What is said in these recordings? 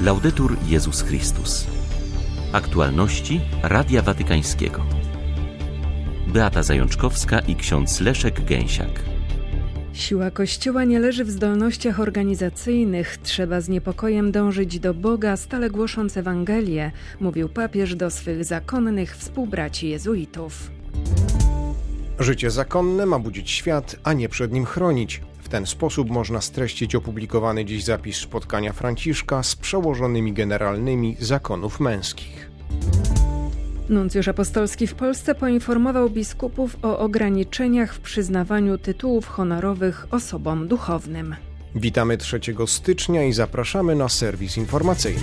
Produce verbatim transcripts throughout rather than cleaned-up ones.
Laudetur Jezus Chrystus. Aktualności Radia Watykańskiego. Beata Zajączkowska i ksiądz Leszek Gęsiak. Siła Kościoła nie leży w zdolnościach organizacyjnych. Trzeba z niepokojem dążyć do Boga, stale głosząc Ewangelię, mówił papież do swych zakonnych współbraci jezuitów. Życie zakonne ma budzić świat, a nie przed nim chronić. W ten sposób można streścić opublikowany dziś zapis spotkania Franciszka z przełożonymi generalnymi zakonów męskich. Nuncjusz apostolski w Polsce poinformował biskupów o ograniczeniach w przyznawaniu tytułów honorowych osobom duchownym. Witamy trzeciego stycznia i zapraszamy na serwis informacyjny.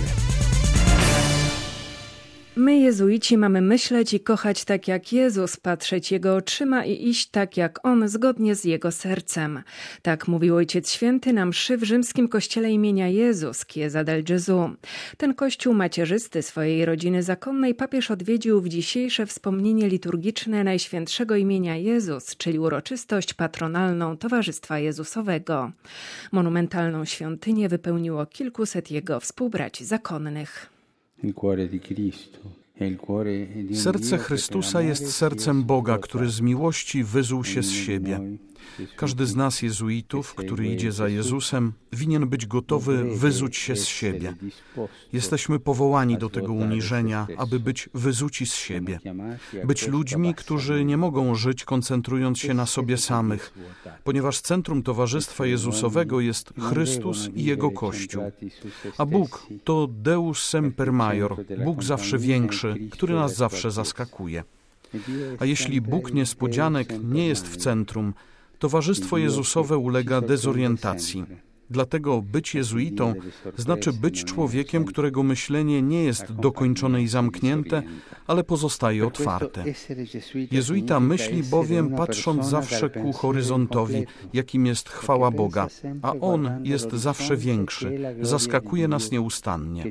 My, jezuici, mamy myśleć i kochać tak jak Jezus, patrzeć Jego oczyma i iść tak jak On, zgodnie z Jego sercem. Tak mówił Ojciec Święty na mszy w rzymskim kościele imienia Jezus, Chiesa del Gesù. Ten kościół macierzysty swojej rodziny zakonnej papież odwiedził w dzisiejsze wspomnienie liturgiczne Najświętszego imienia Jezus, czyli uroczystość patronalną Towarzystwa Jezusowego. Monumentalną świątynię wypełniło kilkuset Jego współbraci zakonnych. Serce Chrystusa jest sercem Boga, który z miłości wyzuł się z siebie. Każdy z nas, jezuitów, który idzie za Jezusem, winien być gotowy wyzuć się z siebie. Jesteśmy powołani do tego uniżenia, aby być wyzuci z siebie. Być ludźmi, którzy nie mogą żyć koncentrując się na sobie samych, ponieważ centrum Towarzystwa Jezusowego jest Chrystus i Jego Kościół. A Bóg to Deus semper maior, Bóg zawsze większy, który nas zawsze zaskakuje. A jeśli Bóg niespodzianek nie jest w centrum, Towarzystwo Jezusowe ulega dezorientacji. Dlatego być jezuitą znaczy być człowiekiem, którego myślenie nie jest dokończone i zamknięte, ale pozostaje otwarte. Jezuita myśli bowiem patrząc zawsze ku horyzontowi, jakim jest chwała Boga, a On jest zawsze większy, zaskakuje nas nieustannie.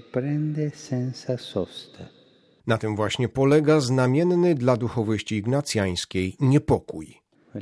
Na tym właśnie polega znamienny dla duchowości ignacjańskiej niepokój.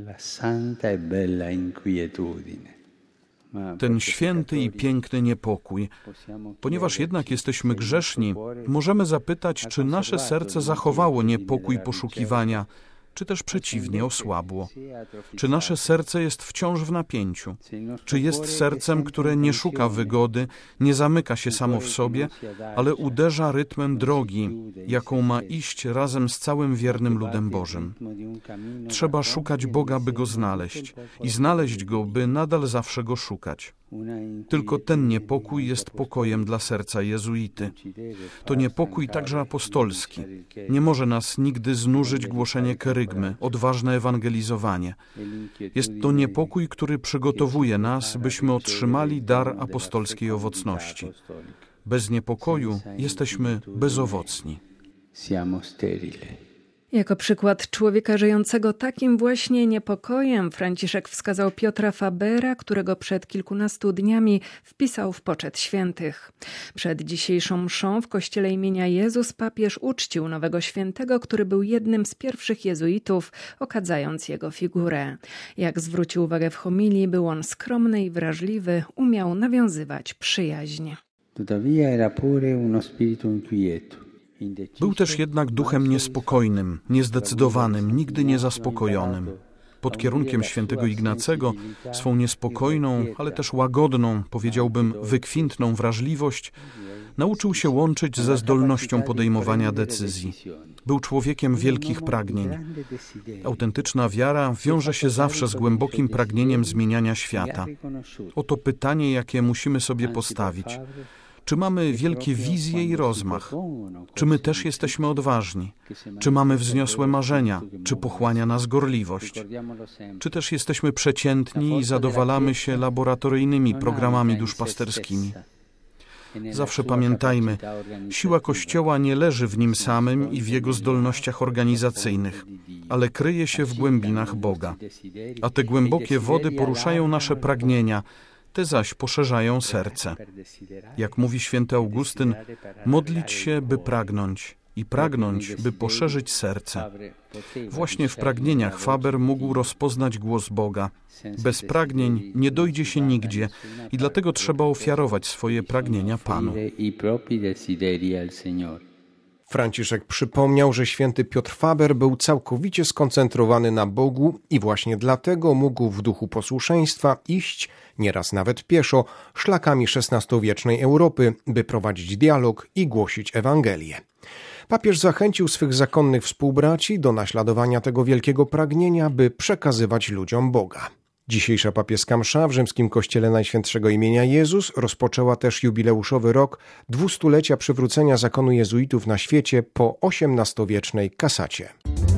Ten święty i piękny niepokój. Ponieważ jednak jesteśmy grzeszni, możemy zapytać, czy nasze serce zachowało niepokój poszukiwania, czy też przeciwnie, osłabło. Czy nasze serce jest wciąż w napięciu? Czy jest sercem, które nie szuka wygody, nie zamyka się samo w sobie, ale uderza rytmem drogi, jaką ma iść razem z całym wiernym ludem Bożym? Trzeba szukać Boga, by Go znaleźć i znaleźć Go, by nadal zawsze Go szukać. Tylko ten niepokój jest pokojem dla serca jezuity. To niepokój także apostolski. Nie może nas nigdy znużyć głoszenie kerygmy, odważne ewangelizowanie. Jest to niepokój, który przygotowuje nas, byśmy otrzymali dar apostolskiej owocności. Bez niepokoju jesteśmy bezowocni. Jako przykład człowieka żyjącego takim właśnie niepokojem Franciszek wskazał Piotra Fabera, którego przed kilkunastu dniami wpisał w poczet świętych. Przed dzisiejszą mszą w kościele imienia Jezus papież uczcił nowego świętego, który był jednym z pierwszych jezuitów, okadzając jego figurę. Jak zwrócił uwagę w homilii, był on skromny i wrażliwy, umiał nawiązywać przyjaźń. Tuttavia era pure uno spirito inquieto. Był też jednak duchem niespokojnym, niezdecydowanym, nigdy niezaspokojonym. Pod kierunkiem świętego Ignacego swą niespokojną, ale też łagodną, powiedziałbym wykwintną wrażliwość nauczył się łączyć ze zdolnością podejmowania decyzji. Był człowiekiem wielkich pragnień. Autentyczna wiara wiąże się zawsze z głębokim pragnieniem zmieniania świata. Oto pytanie, jakie musimy sobie postawić. Czy mamy wielkie wizje i rozmach? Czy my też jesteśmy odważni? Czy mamy wzniosłe marzenia? Czy pochłania nas gorliwość? Czy też jesteśmy przeciętni i zadowalamy się laboratoryjnymi programami duszpasterskimi? Zawsze pamiętajmy, siła Kościoła nie leży w nim samym i w jego zdolnościach organizacyjnych, ale kryje się w głębinach Boga. A te głębokie wody poruszają nasze pragnienia, te zaś poszerzają serce. Jak mówi święty Augustyn, modlić się, by pragnąć, i pragnąć, by poszerzyć serce. Właśnie w pragnieniach Faber mógł rozpoznać głos Boga. Bez pragnień nie dojdzie się nigdzie i dlatego trzeba ofiarować swoje pragnienia Panu. Franciszek przypomniał, że święty Piotr Faber był całkowicie skoncentrowany na Bogu i właśnie dlatego mógł w duchu posłuszeństwa iść, nieraz nawet pieszo, szlakami szesnastowiecznej Europy, by prowadzić dialog i głosić Ewangelię. Papież zachęcił swych zakonnych współbraci do naśladowania tego wielkiego pragnienia, by przekazywać ludziom Boga. Dzisiejsza papieska msza w rzymskim kościele Najświętszego imienia Jezus rozpoczęła też jubileuszowy rok dwustulecia przywrócenia zakonu jezuitów na świecie po osiemnastowiecznej kasacie.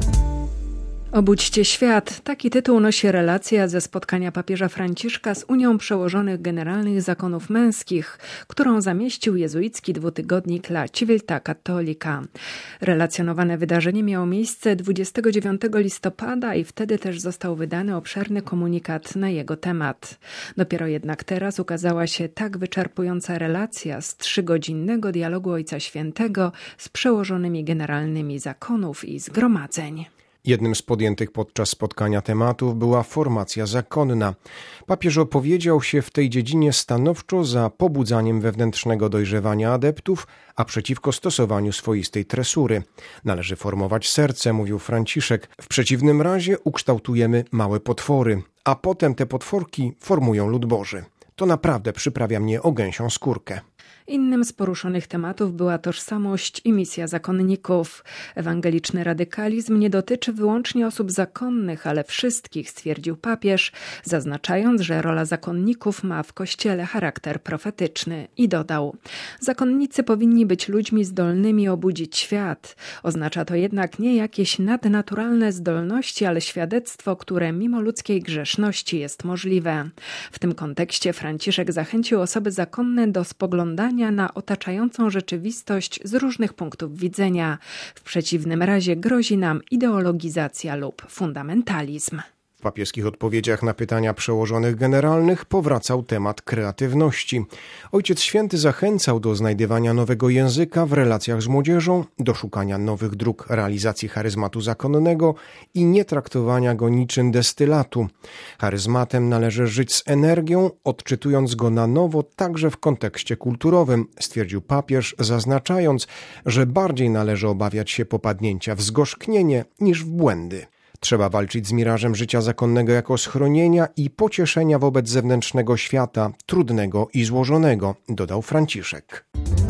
Obudźcie świat. Taki tytuł nosi relacja ze spotkania papieża Franciszka z Unią Przełożonych Generalnych Zakonów Męskich, którą zamieścił jezuicki dwutygodnik La Civiltà Cattolica. Relacjonowane wydarzenie miało miejsce dwudziestego dziewiątego listopada i wtedy też został wydany obszerny komunikat na jego temat. Dopiero jednak teraz ukazała się tak wyczerpująca relacja z trzygodzinnego dialogu Ojca Świętego z przełożonymi generalnymi zakonów i zgromadzeń. Jednym z podjętych podczas spotkania tematów była formacja zakonna. Papież opowiedział się w tej dziedzinie stanowczo za pobudzaniem wewnętrznego dojrzewania adeptów, a przeciwko stosowaniu swoistej tresury. Należy formować serce, mówił Franciszek. W przeciwnym razie ukształtujemy małe potwory, a potem te potworki formują lud Boży. To naprawdę przyprawia mnie o gęsią skórkę. Innym z poruszonych tematów była tożsamość i misja zakonników. Ewangeliczny radykalizm nie dotyczy wyłącznie osób zakonnych, ale wszystkich, stwierdził papież, zaznaczając, że rola zakonników ma w Kościele charakter profetyczny. I dodał: zakonnicy powinni być ludźmi zdolnymi obudzić świat. Oznacza to jednak nie jakieś nadnaturalne zdolności, ale świadectwo, które mimo ludzkiej grzeszności jest możliwe. W tym kontekście Franciszek zachęcił osoby zakonne do spoglądania na otaczającą rzeczywistość z różnych punktów widzenia. W przeciwnym razie grozi nam ideologizacja lub fundamentalizm. W papieskich odpowiedziach na pytania przełożonych generalnych powracał temat kreatywności. Ojciec Święty zachęcał do znajdywania nowego języka w relacjach z młodzieżą, do szukania nowych dróg realizacji charyzmatu zakonnego i nie traktowania go niczym destylatu. Charyzmatem należy żyć z energią, odczytując go na nowo także w kontekście kulturowym, stwierdził papież, zaznaczając, że bardziej należy obawiać się popadnięcia w zgorzknienie niż w błędy. Trzeba walczyć z mirażem życia zakonnego jako schronienia i pocieszenia wobec zewnętrznego świata, trudnego i złożonego, dodał Franciszek.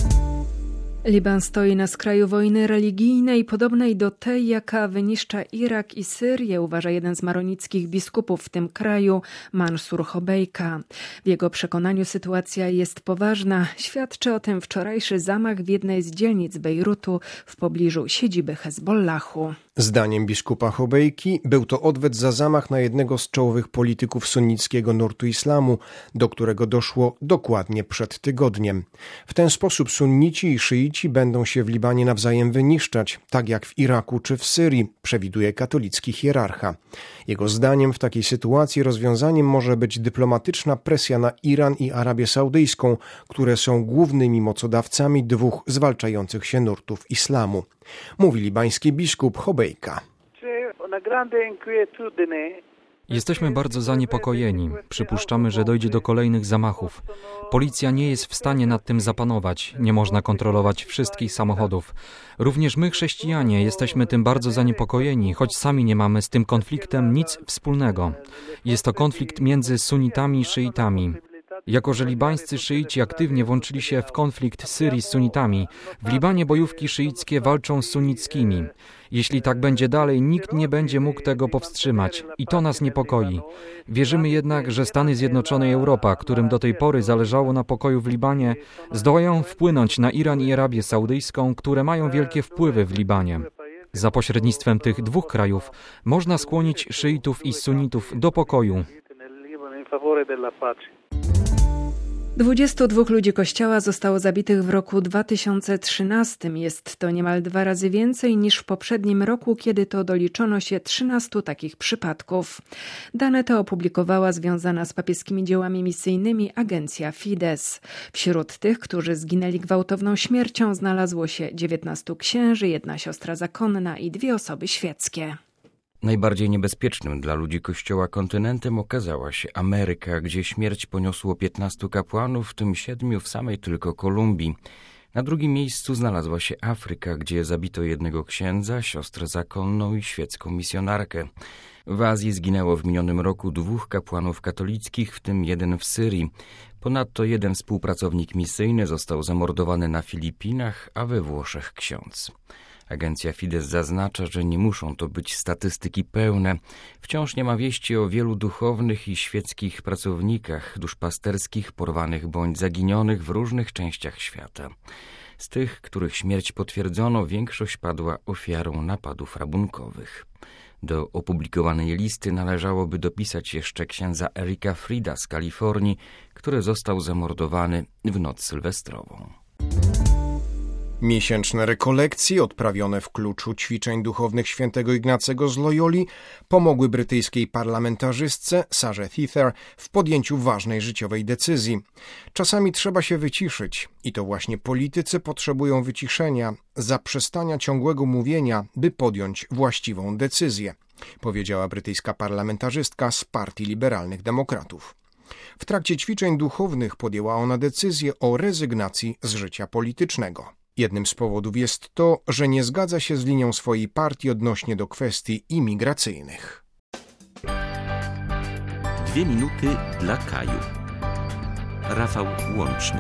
Liban stoi na skraju wojny religijnej, podobnej do tej, jaka wyniszcza Irak i Syrię, uważa jeden z maronickich biskupów w tym kraju, Mansur Hobejka. W jego przekonaniu sytuacja jest poważna. Świadczy o tym wczorajszy zamach w jednej z dzielnic Bejrutu w pobliżu siedziby Hezbollahu. Zdaniem biskupa Hobejki był to odwet za zamach na jednego z czołowych polityków sunnickiego nurtu islamu, do którego doszło dokładnie przed tygodniem. W ten sposób sunnici i szyici będą się w Libanie nawzajem wyniszczać, tak jak w Iraku czy w Syrii, przewiduje katolicki hierarcha. Jego zdaniem w takiej sytuacji rozwiązaniem może być dyplomatyczna presja na Iran i Arabię Saudyjską, które są głównymi mocodawcami dwóch zwalczających się nurtów islamu. Mówi libański biskup Hobejka. Jesteśmy bardzo zaniepokojeni. Przypuszczamy, że dojdzie do kolejnych zamachów. Policja nie jest w stanie nad tym zapanować. Nie można kontrolować wszystkich samochodów. Również my, chrześcijanie, jesteśmy tym bardzo zaniepokojeni, choć sami nie mamy z tym konfliktem nic wspólnego. Jest to konflikt między sunnitami i szyitami. Jako że libańscy szyici aktywnie włączyli się w konflikt Syrii z sunnitami, w Libanie bojówki szyickie walczą z sunnickimi. Jeśli tak będzie dalej, nikt nie będzie mógł tego powstrzymać i to nas niepokoi. Wierzymy jednak, że Stany Zjednoczone i Europa, którym do tej pory zależało na pokoju w Libanie, zdołają wpłynąć na Iran i Arabię Saudyjską, które mają wielkie wpływy w Libanie. Za pośrednictwem tych dwóch krajów można skłonić szyitów i sunnitów do pokoju. dwudziestu dwóch ludzi Kościoła zostało zabitych w roku dwa tysiące trzynastym. Jest to niemal dwa razy więcej niż w poprzednim roku, kiedy to doliczono się trzynastu takich przypadków. Dane te opublikowała związana z papieskimi dziełami misyjnymi agencja Fides. Wśród tych, którzy zginęli gwałtowną śmiercią, znalazło się dziewiętnastu księży, jedna siostra zakonna i dwie osoby świeckie. Najbardziej niebezpiecznym dla ludzi Kościoła kontynentem okazała się Ameryka, gdzie śmierć poniosło piętnastu kapłanów, w tym siedmiu w samej tylko Kolumbii. Na drugim miejscu znalazła się Afryka, gdzie zabito jednego księdza, siostrę zakonną i świecką misjonarkę. W Azji zginęło w minionym roku dwóch kapłanów katolickich, w tym jeden w Syrii. Ponadto jeden współpracownik misyjny został zamordowany na Filipinach, a we Włoszech ksiądz. Agencja Fides zaznacza, że nie muszą to być statystyki pełne. Wciąż nie ma wieści o wielu duchownych i świeckich pracownikach duszpasterskich porwanych bądź zaginionych w różnych częściach świata. Z tych, których śmierć potwierdzono, większość padła ofiarą napadów rabunkowych. Do opublikowanej listy należałoby dopisać jeszcze księdza Erika Frida z Kalifornii, który został zamordowany w noc sylwestrową. Miesięczne rekolekcje odprawione w kluczu ćwiczeń duchownych świętego Ignacego z Loyoli pomogły brytyjskiej parlamentarzystce Sarze Thither w podjęciu ważnej życiowej decyzji. Czasami trzeba się wyciszyć i to właśnie politycy potrzebują wyciszenia, zaprzestania ciągłego mówienia, by podjąć właściwą decyzję, powiedziała brytyjska parlamentarzystka z Partii Liberalnych Demokratów. W trakcie ćwiczeń duchownych podjęła ona decyzję o rezygnacji z życia politycznego. Jednym z powodów jest to, że nie zgadza się z linią swojej partii odnośnie do kwestii imigracyjnych. Dwie minuty dla Kaju. Rafał Łączny.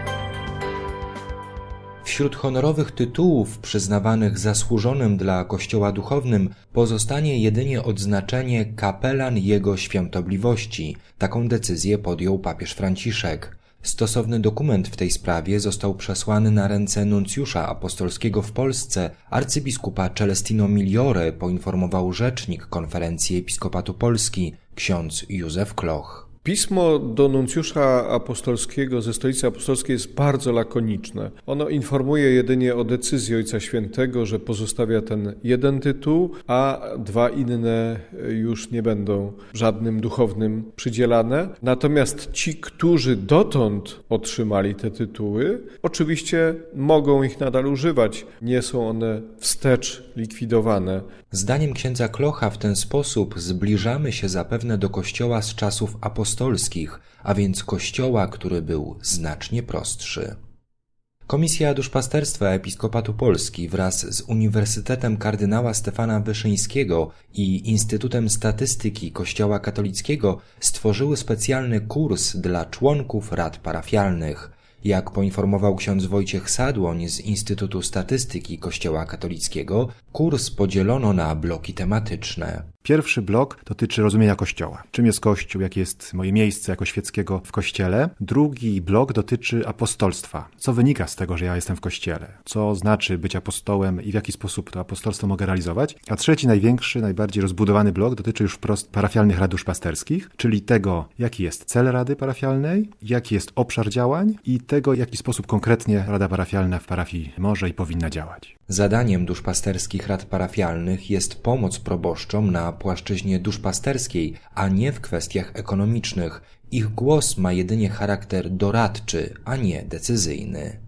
Wśród honorowych tytułów przyznawanych zasłużonym dla Kościoła duchownym pozostanie jedynie odznaczenie kapelan Jego Świątobliwości. Taką decyzję podjął papież Franciszek. Stosowny dokument w tej sprawie został przesłany na ręce nuncjusza apostolskiego w Polsce, arcybiskupa Celestino Migliore, poinformował rzecznik Konferencji Episkopatu Polski, ksiądz Józef Kloch. Pismo do nuncjusza apostolskiego ze Stolicy Apostolskiej jest bardzo lakoniczne. Ono informuje jedynie o decyzji Ojca Świętego, że pozostawia ten jeden tytuł, a dwa inne już nie będą żadnym duchownym przydzielane. Natomiast ci, którzy dotąd otrzymali te tytuły, oczywiście mogą ich nadal używać. Nie są one wstecz likwidowane. Zdaniem księdza Klocha w ten sposób zbliżamy się zapewne do Kościoła z czasów apostolskich, a więc Kościoła, który był znacznie prostszy. Komisja Duszpasterstwa Episkopatu Polski wraz z Uniwersytetem Kardynała Stefana Wyszyńskiego i Instytutem Statystyki Kościoła Katolickiego stworzyły specjalny kurs dla członków rad parafialnych. Jak poinformował ksiądz Wojciech Sadłoń z Instytutu Statystyki Kościoła Katolickiego, kurs podzielono na bloki tematyczne. Pierwszy blok dotyczy rozumienia Kościoła. Czym jest Kościół, jakie jest moje miejsce jako świeckiego w Kościele. Drugi blok dotyczy apostolstwa. Co wynika z tego, że ja jestem w Kościele? Co znaczy być apostołem i w jaki sposób to apostolstwo mogę realizować? A trzeci, największy, najbardziej rozbudowany blok dotyczy już wprost parafialnych rad duszpasterskich, czyli tego, jaki jest cel rady parafialnej, jaki jest obszar działań i tego, w jaki sposób konkretnie rada parafialna w parafii może i powinna działać. Zadaniem duszpasterskich rad parafialnych jest pomoc proboszczom na płaszczyźnie duszpasterskiej, a nie w kwestiach ekonomicznych. Ich głos ma jedynie charakter doradczy, a nie decyzyjny.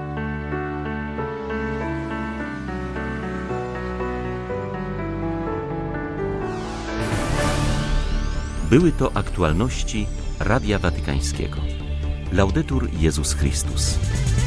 Były to aktualności Radia Watykańskiego. Laudetur Jezus Chrystus.